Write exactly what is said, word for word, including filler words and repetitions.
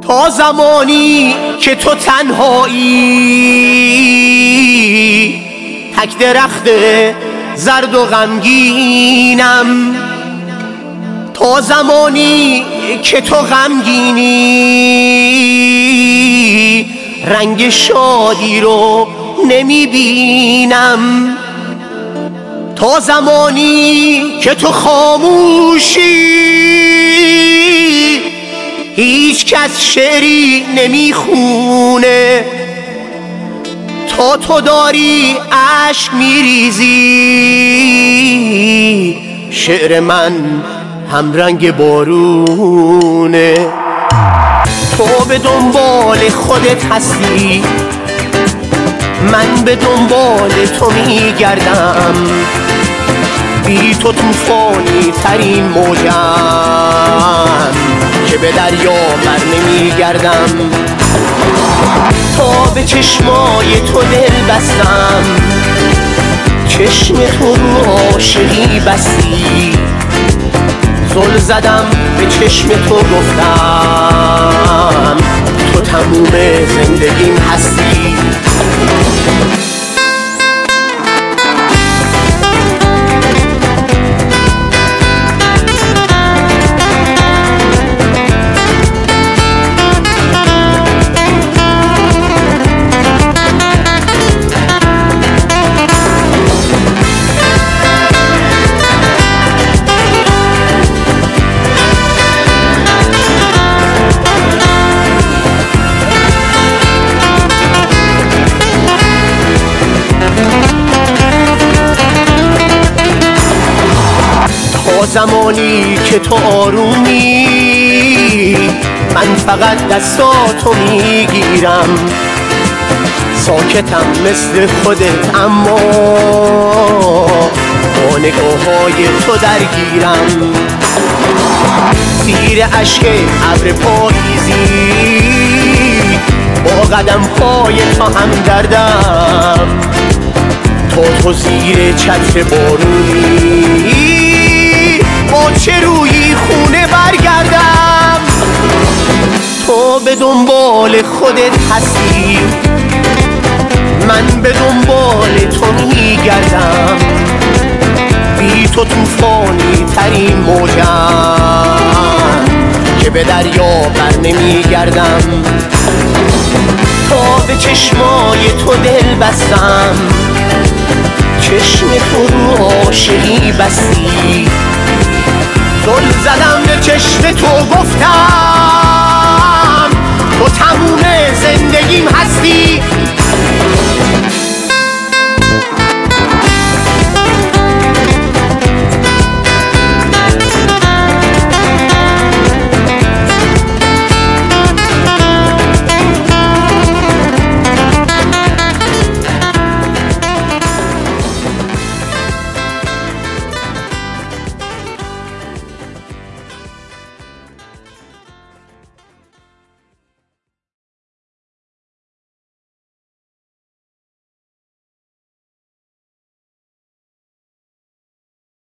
تا زمانی که تو تنهایی، تک درخت زرد و غمگینم. تا زمانی که تو غمگینی، رنگ شادی رو نمیبینم. تا زمانی که تو خاموشی، هیچ کس شعری نمیخونه. تا تو داری عشق میریزی، شعر من هم رنگ بارونه. تو به دنبال خودت هستی، من به دنبال تو میگردم. بی تو توفانی ترین موجم که به دریا بر نمیگردم. تا به چشمای تو دل بستم، چشم تو رو عاشقی بستی. زل زدم به چشم تو گفتم، تو تموم زندگیم هستی. تا زمانی که تو آرومی، من فقط دستاتو میگیرم. ساکتم مثل خودت اما با نگاه‌های تو درگیرم. زیر اشک ابر پاییزی، با قدم‌های تو هم دردم. تا تو زیر چتر بارونی، با چه روی خونه برگردم. تو به دنبال خودت هستی، من به دنبال تو میگردم. بی تو توفانی ترین موجم که به دریا بر نمیگردم. تا به چشمای تو دل بستم، چشم تو رو عاشقی بستی. زل زدم به چشم تو گفتم،